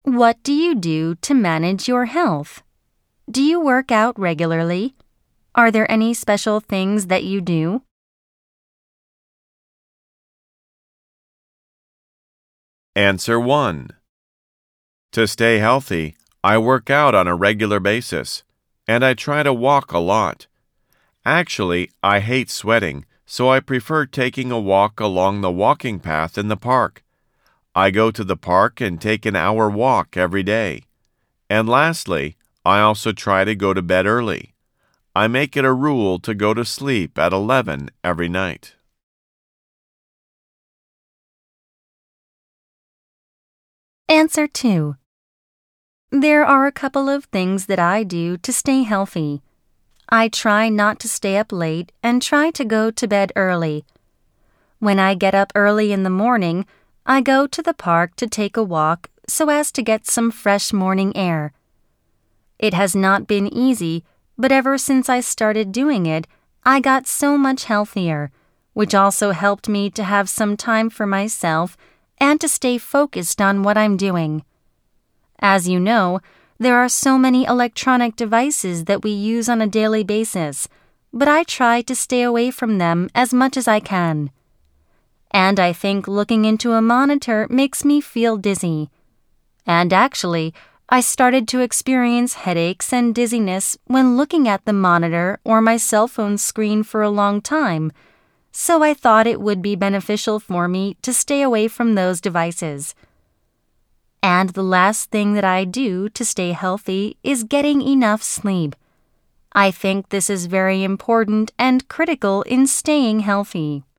What do you do to manage your health? Do you work out regularly? Are there any special things that you do? Answer 1. To stay healthy, I work out on a regular basis, and I try to walk a lot. Actually, I hate sweating, so I prefer taking a walk along the walking path in the park. I go to the park and take an hour walk every day. And lastly, I also try to go to bed early. I make it a rule to go to sleep at 11 every night. Answer 2. There are a couple of things that I do to stay healthy. I try not to stay up late and try to go to bed early. When I get up early in the morning, I go to the park to take a walk so as to get some fresh morning air. It has not been easy, but ever since I started doing it, I got so much healthier, which also helped me to have some time for myself and to stay focused on what I'm doing. As you know, there are so many electronic devices that we use on a daily basis, but I try to stay away from them as much as I can. And I think looking into a monitor makes me feel dizzy. And actually, I started to experience headaches and dizziness when looking at the monitor or my cell phone screen for a long time, so I thought it would be beneficial for me to stay away from those devices. And the last thing that I do to stay healthy is getting enough sleep. I think this is very important and critical in staying healthy.